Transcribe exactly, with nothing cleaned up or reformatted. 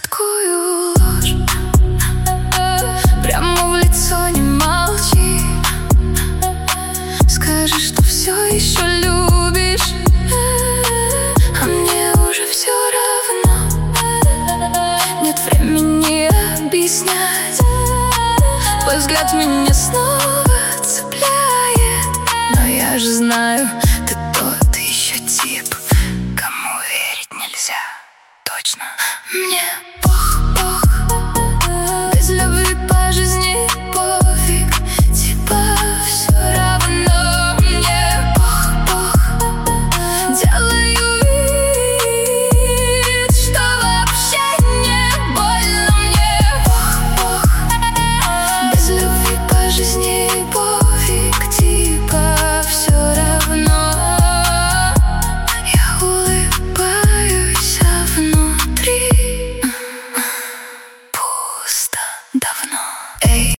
сладкую ложь. Прямо в лицо не молчи. Скажи, что все еще любишь, а мне уже все равно. Нет времени объяснять. Твой взгляд меня снова цепляет, но я же знаю, ты тот еще тип, кому верить нельзя. Точно. Мне пох.